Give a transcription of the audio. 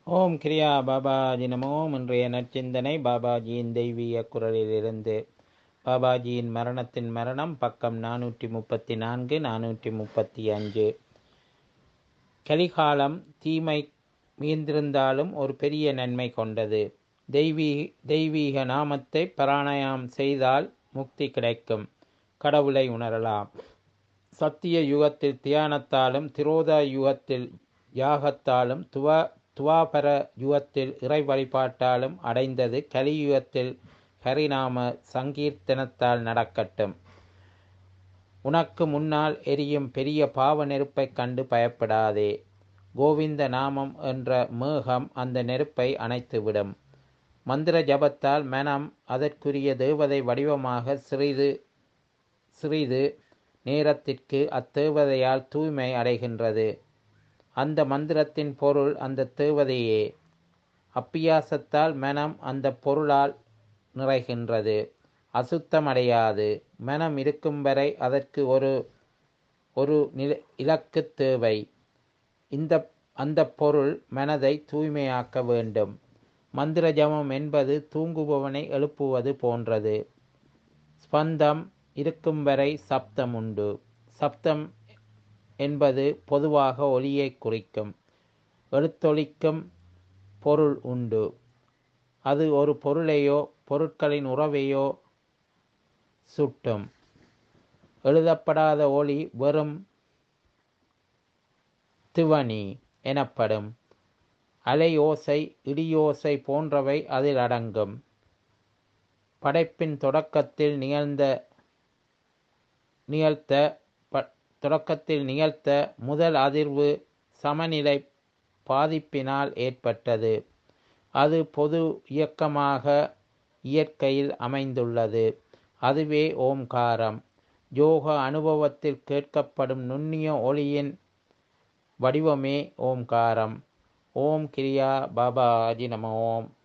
ஓம் கிரியா பாபாஜி நமோ. இன்றைய நற்சிந்தனை பாபாஜியின் தெய்வீக குரலிலிருந்து. பாபாஜியின் மரணத்தின் மரணம், பக்கம் 434 435. கலிகாலம் தீமை மீந்திருந்தாலும் ஒரு பெரிய நன்மை கொண்டது. தெய்வீக நாமத்தை பாராயணம் செய்தால் முக்தி கிடைக்கும், கடவுளை உணரலாம். சத்திய யுகத்தில் தியானத்தாலும், திரோதா யுகத்தில் யாகத்தாலும், துவாபர யுகத்தில் இறை வழிபாட்டாலும் அடைந்தது கலியுகத்தில் ஹரிநாம சங்கீர்த்தனத்தால் நடக்கட்டும். உனக்கு முன்னால் எரியும் பெரிய பாவ நெருப்பைக் கண்டு பயப்படாதே. கோவிந்த நாமம் என்ற மேகம் அந்த நெருப்பை அணைத்துவிடும். மந்திர ஜபத்தால் மனம் அதற்குரிய தேவதை வடிவமாக சிறிது நேரத்திற்கு அத்தேவதையால் தூய்மை அடைகின்றது. அந்த மந்திரத்தின் பொருள் அந்த தேவதையே. அப்பியாசத்தால் மனம் அந்த பொருளால் நிறைகின்றது, அசுத்தமடையாது. மனம் இருக்கும் வரை அதற்கு ஒரு இலக்கு தேவை. அந்த பொருள் மனதை தூய்மையாக்க வேண்டும். மந்திர ஜபம் என்பது தூங்குபவனை எழுப்புவது போன்றது. ஸ்பந்தம் இருக்கும் வரை சப்தம் உண்டு. சப்தம் என்பது பொதுவாக ஒலியை குறிக்கும். எழுத்தொலிக்கும் பொருள் உண்டு. அது ஒரு பொருளையோ பொருட்களின் உறவையோ சுட்டும். எழுதப்படாத ஒலி வெறும் திவனி எனப்படும். அலையோசை, இடியோசை போன்றவை அதில் அடங்கும். படைப்பின் தொடக்கத்தில் நிகழ்த்த முதல் அதிர்வு சமநிலை பாதிப்பினால் ஏற்பட்டது. அது பொது இயக்கமாக இயற்கையில் அமைந்துள்ளது. அதுவே ஓம்காரம். யோக அனுபவத்தில் கேட்கப்படும் நுண்ணிய ஒளியின் வடிவமே ஓம்காரம். ஓம் கிரியா பாபாஜி நமோ.